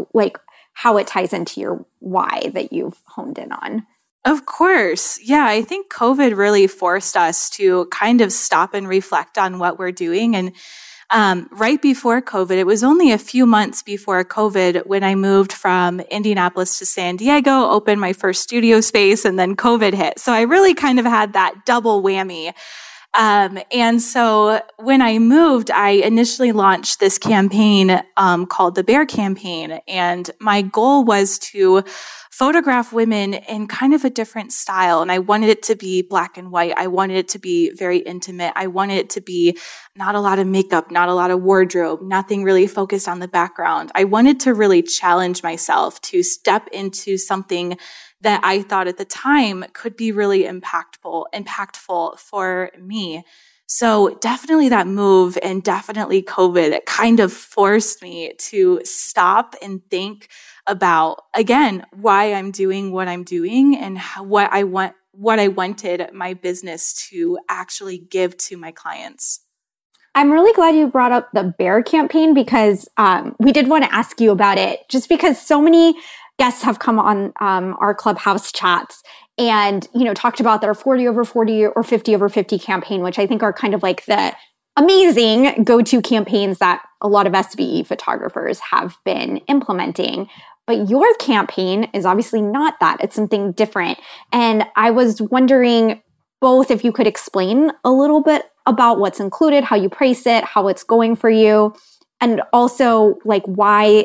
it ties into your why that you've honed in on. Of course. Yeah, I think COVID really forced us to kind of stop and reflect on what we're doing. And right before COVID, it was only a few months before COVID when I moved from Indianapolis to San Diego, opened my first studio space, and then COVID hit. So I really kind of had that double whammy. And so when I moved, I initially launched this campaign called the Bear Campaign. And my goal was to photograph women in kind of a different style. And I wanted it to be black and white. I wanted it to be very intimate. I wanted it to be not a lot of makeup, not a lot of wardrobe, nothing really focused on the background. I wanted to really challenge myself to step into something that I thought at the time could be really impactful for me. So definitely that move and definitely COVID, it kind of forced me to stop and think about, again, why I'm doing what I'm doing and what I wanted my business to actually give to my clients. I'm really glad you brought up the Bear Campaign because we did want to ask you about it just because so many guests have come on our Clubhouse chats and, talked about their 40 over 40 or 50 over 50 campaign, which I think are kind of the amazing go-to campaigns that a lot of SVE photographers have been implementing. But your campaign is obviously not that. It's something different. And I was wondering both if you could explain a little bit about what's included, how you price it, how it's going for you, and also like why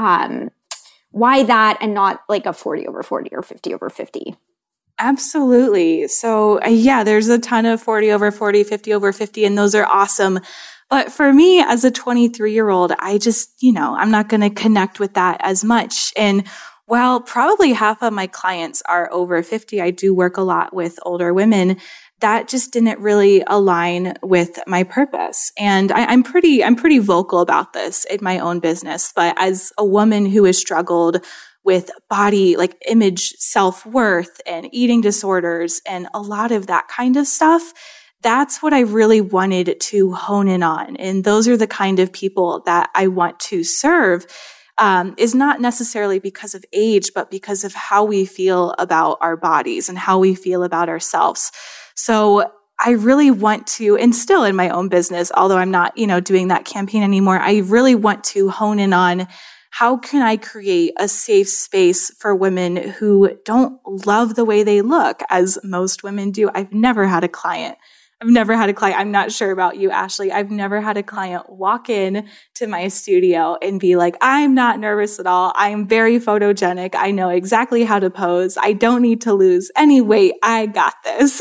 that and not like a 40 over 40 or 50 over 50. Absolutely. So yeah, there's a ton of 40 over 40, 50 over 50, and those are awesome. But for me as a 23-year-old, I just, I'm not going to connect with that as much. And while probably half of my clients are over 50, I do work a lot with older women. That just didn't really align with my purpose. And I'm pretty vocal about this in my own business. But as a woman who has struggled with body, like image, self-worth and eating disorders and a lot of that kind of stuff, that's what I really wanted to hone in on. And those are the kind of people that I want to serve, is not necessarily because of age, but because of how we feel about our bodies and how we feel about ourselves. So I really want to, and still in my own business, although I'm not, doing that campaign anymore, I really want to hone in on how can I create a safe space for women who don't love the way they look, as most women do. I've never had a client. I'm not sure about you, Ashley. I've never had a client walk in to my studio and be like, I'm not nervous at all. I am very photogenic. I know exactly how to pose. I don't need to lose any weight. I got this.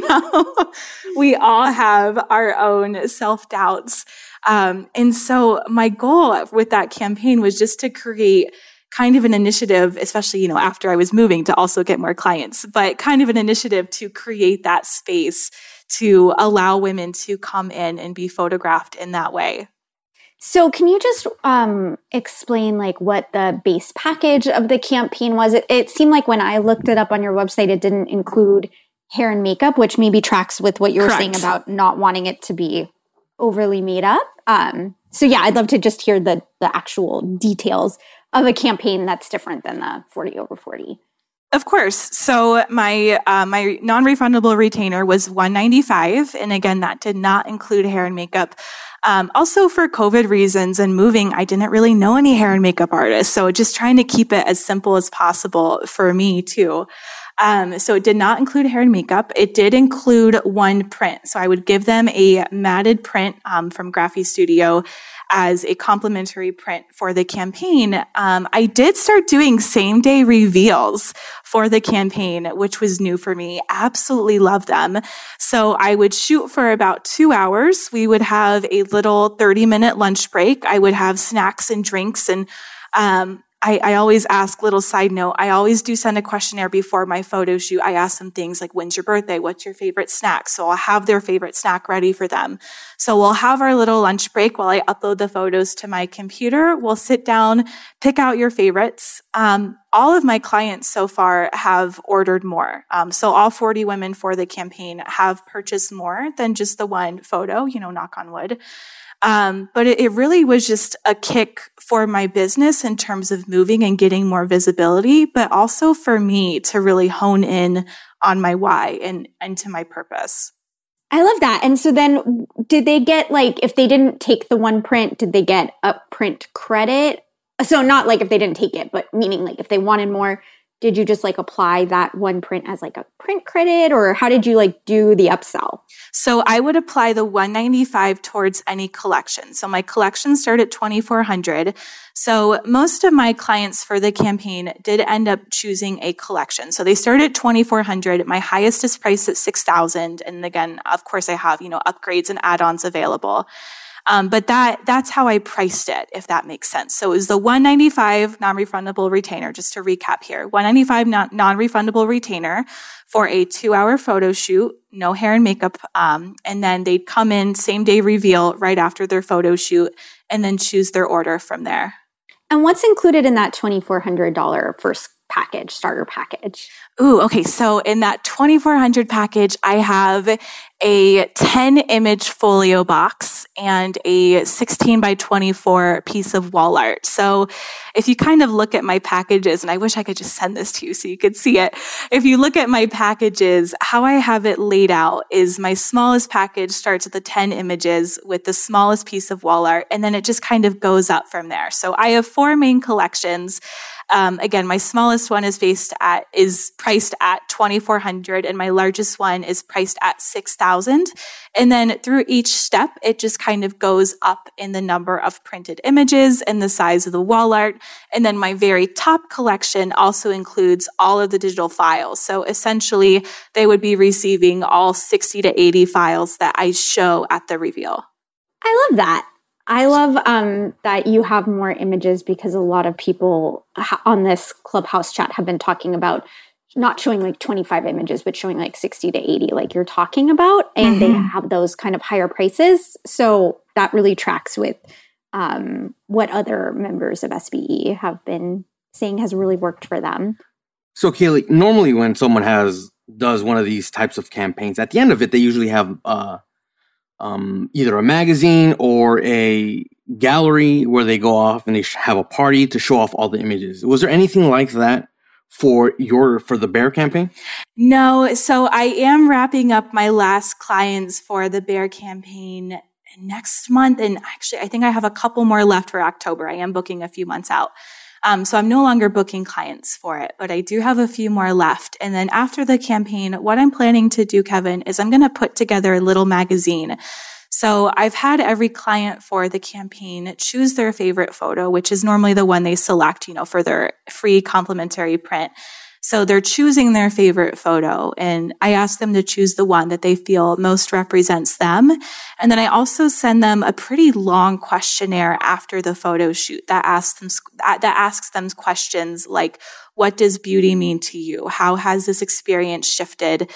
We all have our own self-doubts. And so my goal with that campaign was just to create kind of an initiative, especially, after I was moving, to also get more clients, but kind of an initiative to create that space to allow women to come in and be photographed in that way. So can you just explain like what the base package of the campaign was? It seemed like when I looked it up on your website, it didn't include hair and makeup, which maybe tracks with what you were saying about not wanting it to be overly made up. So yeah, I'd love to just hear the actual details of a campaign that's different than the 40 over 40. Of course. So my non-refundable retainer was $195, and again, that did not include hair and makeup. Also, for COVID reasons and moving, I didn't really know any hair and makeup artists, so just trying to keep it as simple as possible for me too. So it did not include hair and makeup. It did include one print. So I would give them a matted print from Graphy Studio as a complimentary print for the campaign. I did start doing same-day reveals for the campaign, which was new for me. Absolutely love them. So I would shoot for about 2 hours. We would have a little 30-minute lunch break. I would have snacks and drinks, and I always ask, little side note, I always do send a questionnaire before my photo shoot. I ask them things like, when's your birthday? What's your favorite snack? So I'll have their favorite snack ready for them. So we'll have our little lunch break while I upload the photos to my computer. We'll sit down, pick out your favorites. All of my clients so far have ordered more. So all 40 women for the campaign have purchased more than just the one photo, knock on wood. But it really was just a kick for my business in terms of moving and getting more visibility, but also for me to really hone in on my why and to my purpose. I love that. And so then did they get if they didn't take the one print, did they get a print credit? So not if they didn't take it, but meaning if they wanted more, did you just apply that one print as a print credit, or how did you do the upsell? So I would apply the $195 towards any collection. So my collection started at $2,400. So most of my clients for the campaign did end up choosing a collection. So they started at $2,400. My highest is priced at $6,000. And again, of course I have, upgrades and add-ons available. But that's how I priced it, if that makes sense. So it was the $195 non-refundable retainer, just to recap here, $195 non-refundable retainer for a 2-hour photo shoot, no hair and makeup. And then they'd come in, same day reveal right after their photo shoot, and then choose their order from there. And what's included in that $2,400 first package, starter package? Ooh, okay. So in that $2,400 package, I have a 10 image folio box, and a 16 by 24 piece of wall art. So if you kind of look at my packages, and I wish I could just send this to you so you could see it. If you look at my packages, how I have it laid out is my smallest package starts at the 10 images with the smallest piece of wall art, and then it just kind of goes up from there. So I have 4 main collections. Again, my smallest one is priced at $2,400, and my largest one is priced at $6,000. And then through each step, it just kind of goes up in the number of printed images and the size of the wall art. And then my very top collection also includes all of the digital files. So essentially, they would be receiving all 60 to 80 files that I show at the reveal. I love that. I love that you have more images, because a lot of people on this Clubhouse chat have been talking about not showing like 25 images, but showing like 60 to 80, like you're talking about, and they have those kind of higher prices. So that really tracks with what other members of SBE have been saying has really worked for them. So Kaylee, normally when someone does one of these types of campaigns, at the end of it, they usually have either a magazine or a gallery where they go off and they have a party to show off all the images. Was there anything like that for the Bear campaign? No. So I am wrapping up my last clients for the Bear campaign next month. And actually, I think I have a couple more left for October. I am booking a few months out. So I'm no longer booking clients for it, but I do have a few more left. And then after the campaign, what I'm planning to do, Kevin, is I'm going to put together a little magazine. So I've had every client for the campaign choose their favorite photo, which is normally the one they select, for their free complimentary print. So they're choosing their favorite photo, and I ask them to choose the one that they feel most represents them. And then I also send them a pretty long questionnaire after the photo shoot that asks them questions like, what does beauty mean to you? How has this experience shifted,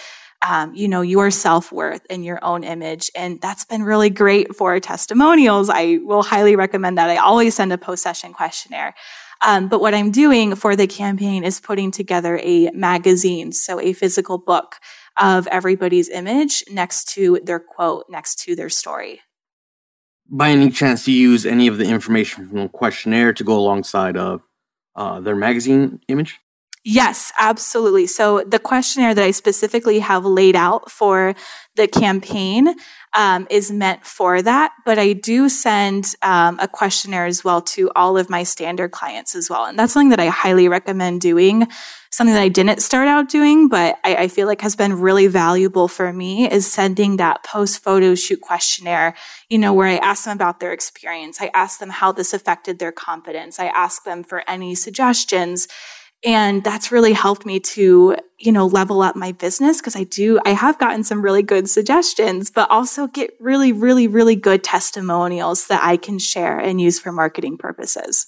your self-worth and your own image? And that's been really great for testimonials. I will highly recommend that. I always send a post-session questionnaire. But what I'm doing for the campaign is putting together a magazine, so a physical book of everybody's image next to their quote, next to their story. By any chance, do you use any of the information from the questionnaire to go alongside of their magazine image? Yes, absolutely. So the questionnaire that I specifically have laid out for the campaign is meant for that, but I do send a questionnaire as well to all of my standard clients as well. And that's something that I highly recommend doing, something that I didn't start out doing, but I feel like has been really valuable for me, is sending that post-photo shoot questionnaire, where I ask them about their experience. I ask them how this affected their confidence. I ask them for any suggestions. And that's really helped me to, level up my business, because I have gotten some really good suggestions, but also get really, really, really good testimonials that I can share and use for marketing purposes.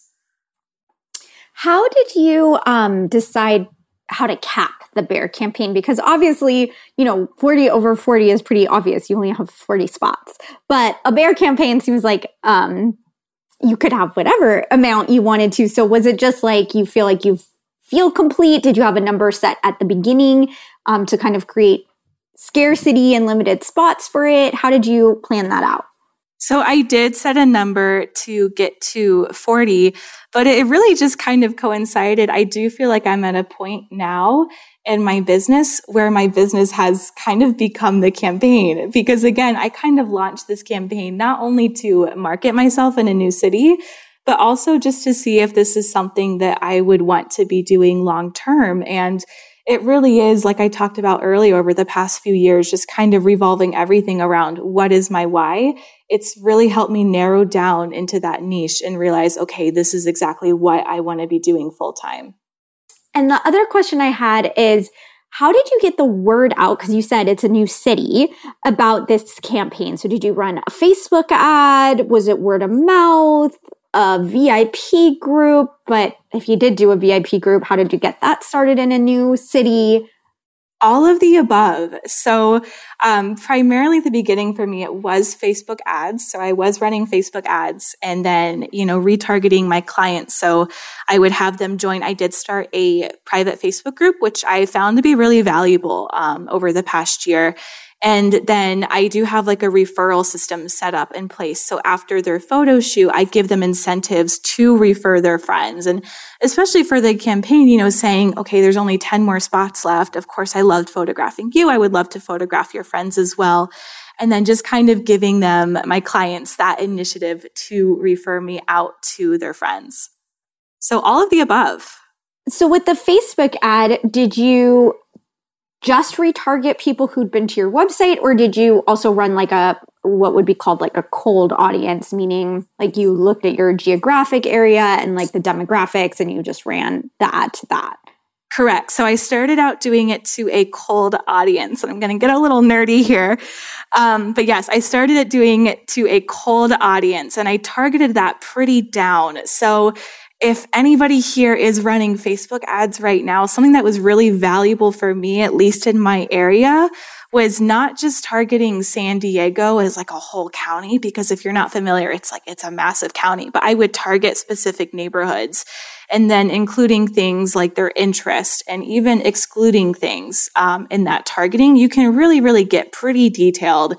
How did you decide how to cap the Bear campaign? Because obviously, 40 over 40 is pretty obvious. You only have 40 spots. But a Bear campaign seems like you could have whatever amount you wanted to. So was it just like you feel like you feel complete? Did you have a number set at the beginning to kind of create scarcity and limited spots for it? How did you plan that out? So I did set a number to get to 40, but it really just kind of coincided. I do feel like I'm at a point now in my business where my business has kind of become the campaign, because again, I kind of launched this campaign not only to market myself in a new city, but also just to see if this is something that I would want to be doing long term. And it really is, like I talked about earlier, over the past few years, just kind of revolving everything around what is my why. It's really helped me narrow down into that niche and realize, okay, this is exactly what I want to be doing full time. And the other question I had is, how did you get the word out? Because you said it's a new city, about this campaign. So did you run a Facebook ad? Was it word of mouth? A VIP group? But if you did do a VIP group, how did you get that started in a new city? All of the above. So primarily at the beginning for me, it was Facebook ads. So I was running Facebook ads and then, retargeting my clients. So I would have them join. I did start a private Facebook group, which I found to be really valuable over the past year. And then I do have like a referral system set up in place. So after their photo shoot, I give them incentives to refer their friends. And especially for the campaign, saying, okay, there's only 10 more spots left. Of course, I loved photographing you. I would love to photograph your friends as well. And then just kind of giving them, my clients, that initiative to refer me out to their friends. So all of the above. So with the Facebook ad, did you just retarget people who'd been to your website, or did you also run like what would be called like a cold audience, meaning like you looked at your geographic area and like the demographics and you just ran that to that? Correct. So I started out doing it to a cold audience, and I'm going to get a little nerdy here. But yes, I started it doing it to a cold audience, and I targeted that pretty down. So if anybody here is running Facebook ads right now, something that was really valuable for me, at least in my area, was not just targeting San Diego as like a whole county, because if you're not familiar, it's a massive county, but I would target specific neighborhoods, and then including things like their interest and even excluding things in that targeting. You can really, really get pretty detailed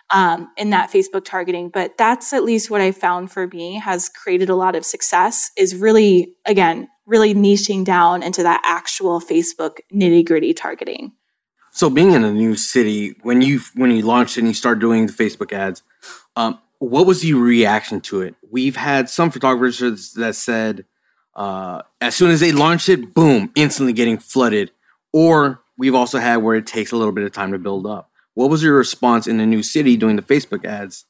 in that Facebook targeting. But that's at least what I found for me has created a lot of success, is really, again, really niching down into that actual Facebook nitty-gritty targeting. So being in a new city, when you launched it and you started doing the Facebook ads, what was the reaction to it? We've had some photographers that said as soon as they launched it, boom, instantly getting flooded. Or we've also had where it takes a little bit of time to build up. What was your response in the new city doing the Facebook ads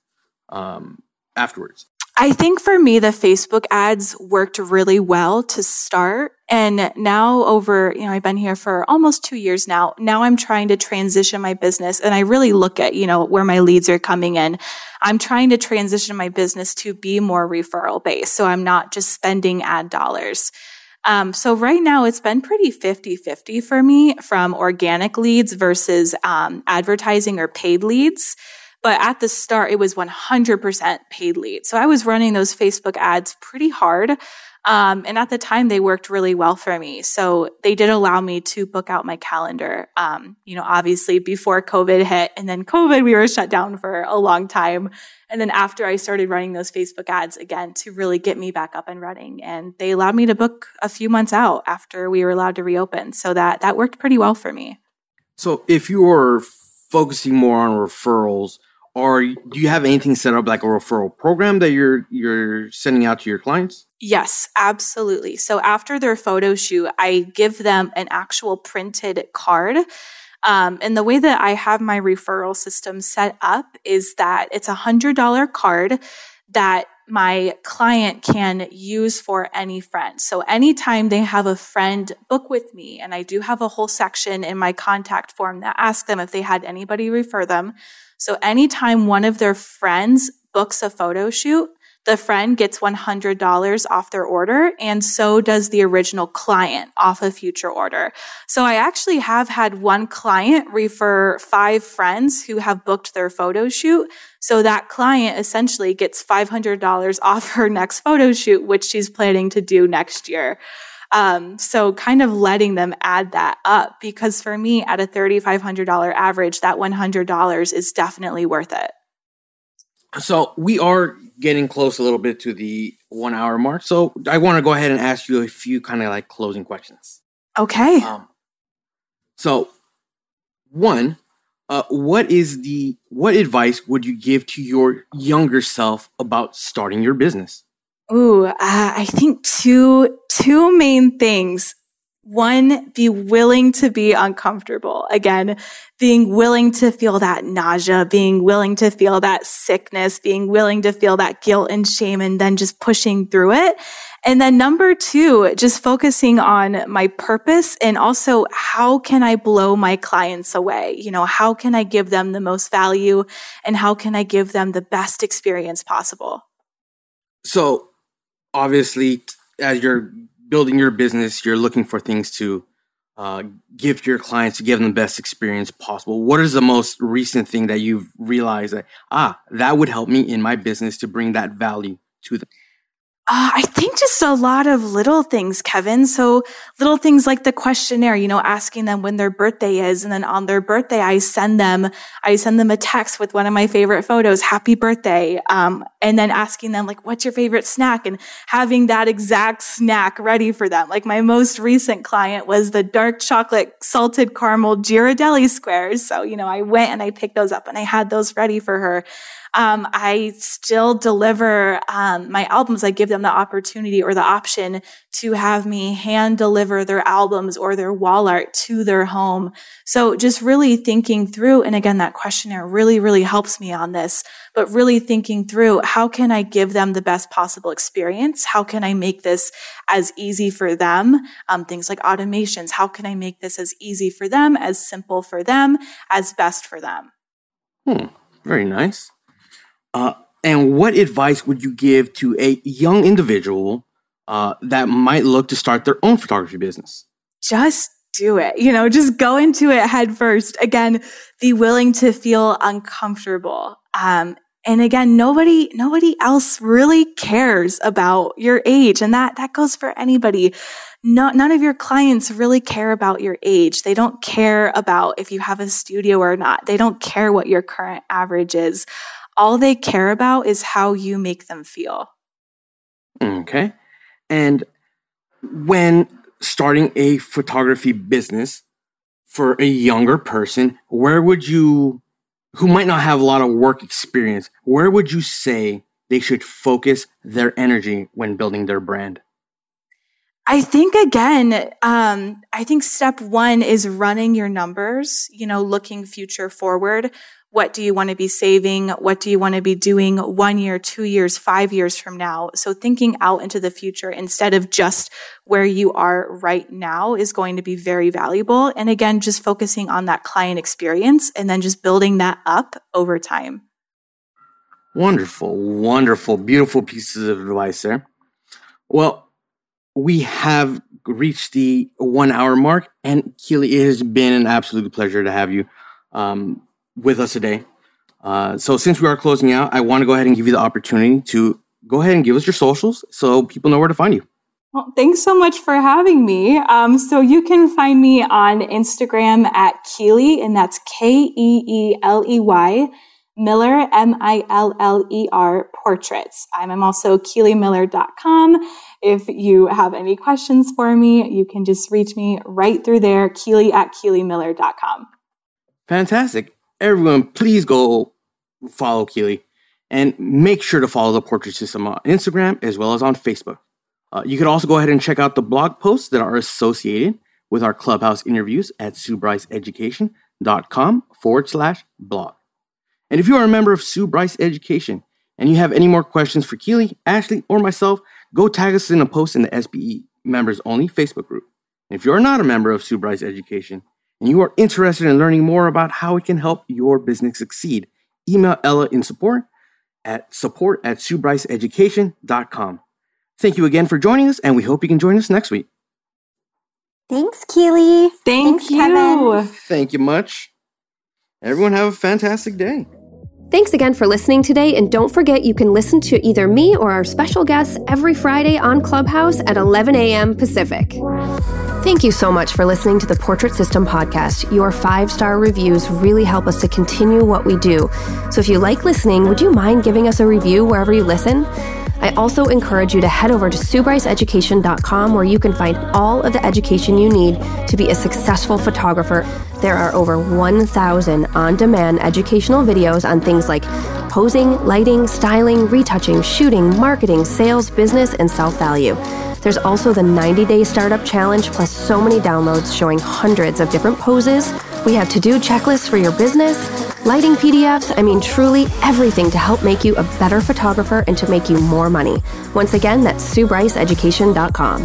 afterwards? I think for me, the Facebook ads worked really well to start. And now I've been here for almost 2 years now. Now I'm trying to transition my business, and I really look at, where my leads are coming in. I'm trying to transition my business to be more referral based. So I'm not just spending ad dollars. So right now it's been pretty 50-50 for me from organic leads versus advertising or paid leads. But at the start, it was 100% paid leads. So I was running those Facebook ads pretty hard. And at the time, they worked really well for me. So they did allow me to book out my calendar, obviously before COVID hit. And then COVID, we were shut down for a long time. And then after I started running those Facebook ads again to really get me back up and running. And they allowed me to book a few months out after we were allowed to reopen. So that worked pretty well for me. So if you were focusing more on referrals, or do you have anything set up like a referral program that you're sending out to your clients? Yes, absolutely. So after their photo shoot, I give them an actual printed card. And the way that I have my referral system set up is that it's $100 card that my client can use for any friend. So anytime they have a friend book with me, and I do have a whole section in my contact form that asks them if they had anybody refer them. So anytime one of their friends books a photo shoot, the friend gets $100 off their order, and so does the original client off a future order. So I actually have had one client refer 5 friends who have booked their photo shoot. So that client essentially gets $500 off her next photo shoot, which she's planning to do next year. So kind of letting them add that up, because for me at a $3,500 average, that $100 is definitely worth it. So we are getting close a little bit to the 1 hour mark. So I want to go ahead and ask you a few kind of like closing questions. Okay. So one, what advice would you give to your younger self about starting your business? I think two main things. One, be willing to be uncomfortable. Again, being willing to feel that nausea, being willing to feel that sickness, being willing to feel that guilt and shame, and then just pushing through it. And then number 2, just focusing on my purpose, and also how can I blow my clients away? How can I give them the most value, and how can I give them the best experience possible? So obviously, as you're building your business, you're looking for things to give to your clients, to give them the best experience possible. What is the most recent thing that you've realized that would help me in my business to bring that value to them? I think just a lot of little things, Kevin. So little things like the questionnaire, asking them when their birthday is. And then on their birthday, I send them a text with one of my favorite photos, happy birthday. And then asking them like, what's your favorite snack? And having that exact snack ready for them. Like my most recent client was the dark chocolate salted caramel Ghirardelli squares. So, I went and I picked those up and I had those ready for her. I still deliver my albums. I give them the opportunity or the option to have me hand deliver their albums or their wall art to their home. So just really thinking through, and again, that questionnaire really, really helps me on this, but really thinking through how can I give them the best possible experience? How can I make this as easy for them? Things like automations. How can I make this as easy for them, as simple for them, as best for them? Very nice. And what advice would you give to a young individual that might look to start their own photography business? Just do it. Just go into it head first. Again, be willing to feel uncomfortable. And again, nobody else really cares about your age. And that goes for anybody. None of your clients really care about your age. They don't care about if you have a studio or not. They don't care what your current average is. All they care about is how you make them feel. Okay. And when starting a photography business for a younger person, who might not have a lot of work experience, where would you say they should focus their energy when building their brand? I think, again, step one is running your numbers, looking future forward. What do you want to be saving? What do you want to be doing 1 year, 2 years, 5 years from now? So thinking out into the future instead of just where you are right now is going to be very valuable. And again, just focusing on that client experience and then just building that up over time. Wonderful, wonderful, beautiful pieces of advice there. Well, we have reached the 1 hour mark, and Keely, it has been an absolute pleasure to have you with us today. So since we are closing out, I want to go ahead and give you the opportunity to go ahead and give us your socials so people know where to find you. Well, thanks so much for having me. So you can find me on Instagram at Keely, and that's Keeley, Miller, Miller, Portraits. I'm also KeelyMiller.com. If you have any questions for me, you can just reach me right through there, Keely at KeelyMiller.com. Fantastic. Everyone, please go follow Keely and make sure to follow the Portrait System on Instagram as well as on Facebook. You can also go ahead and check out the blog posts that are associated with our Clubhouse interviews at SueBryceEducation.com/blog. And if you are a member of Sue Bryce Education and you have any more questions for Keely, Ashley, or myself, go tag us in a post in the SBE Members Only Facebook group. And if you are not a member of Sue Bryce Education and you are interested in learning more about how it can help your business succeed, email Ella in support at SueBryceEducation.com. Thank you again for joining us, and we hope you can join us next week. Thanks, Keely. Thanks, you. Kevin. Thank you much. Everyone have a fantastic day. Thanks again for listening today, and don't forget you can listen to either me or our special guests every Friday on Clubhouse at 11 a.m. Pacific. Thank you so much for listening to the Portrait System podcast. Your 5-star reviews really help us to continue what we do. So if you like listening, would you mind giving us a review wherever you listen? I also encourage you to head over to SueBryceEducation.com, where you can find all of the education you need to be a successful photographer. There are over 1,000 on-demand educational videos on things like posing, lighting, styling, retouching, shooting, marketing, sales, business, and self-value. There's also the 90-day startup challenge, plus so many downloads showing hundreds of different poses. We have to-do checklists for your business, lighting PDFs, truly everything to help make you a better photographer and to make you more money. Once again, that's SueBryceEducation.com.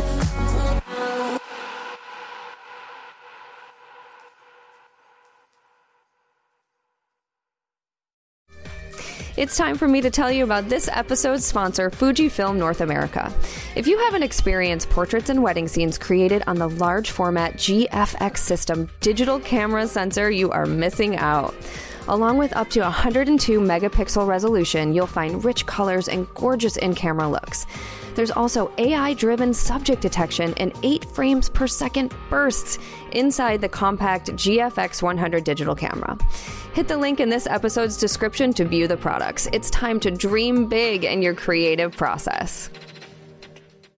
It's time for me to tell you about this episode's sponsor, Fujifilm North America. If you haven't experienced portraits and wedding scenes created on the large format GFX system digital camera sensor, you are missing out. Along with up to 102 megapixel resolution, you'll find rich colors and gorgeous in-camera looks. There's also AI-driven subject detection and 8 frames per second bursts inside the compact GFX 100 digital camera. Hit the link in this episode's description to view the products. It's time to dream big in your creative process.